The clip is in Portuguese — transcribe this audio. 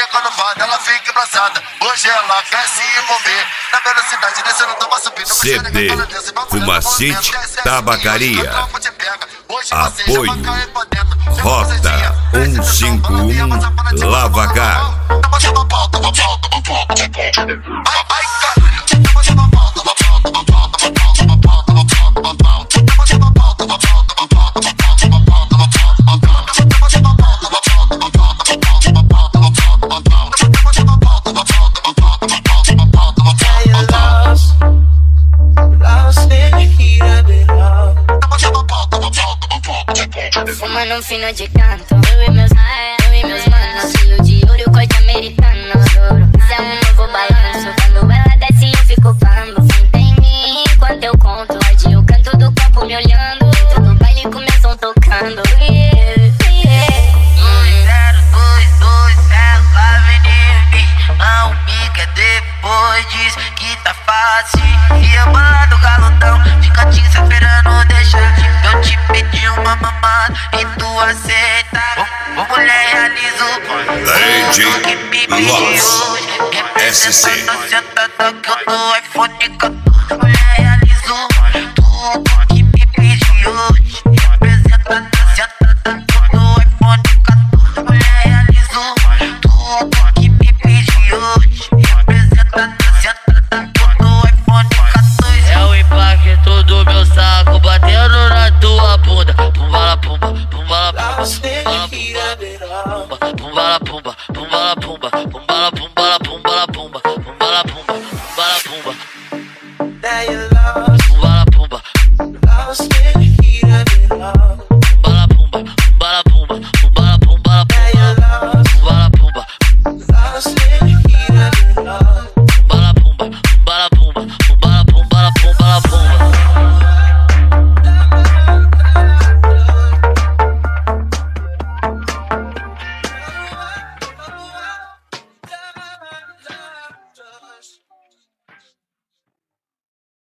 quando bate, ela fica embraçada. Hoje ela quer se envolver. Na velocidade descendo, toma subindo. CD Fumacite Tabacaria. Apoio Rota 151 Lavacar. Fumando um fino de canto, eu e meus manos, fio de ouro e o corte americano. Isso é um novo balanço, quando ela desce eu fico bambo. Senta em mim enquanto eu conto, arde o canto do copo me olhando. Dentro do baile com meu som tocando. 2022, ela vem de mim, não pica depois diz que tá fácil. E eu bolado galudão, de cantinho esperando deixar. Eu te pedi uma mamada e tu aceita. Ô mulher, realiza o sonho. DJ Loss SC. Sentada que eu tô iPhone 14. Mulher, realiza o sonho. Tu que me pediu hoje. Representa sentada que eu tô iPhone 14. Mulher, realiza o sonho. Tu que me pediu hoje. Representa sentada que eu tô iPhone 14. É o impacto do meu saco batendo na tua bunda. Pumbala, pumba, pumbala, pumba, pumbala, pumba.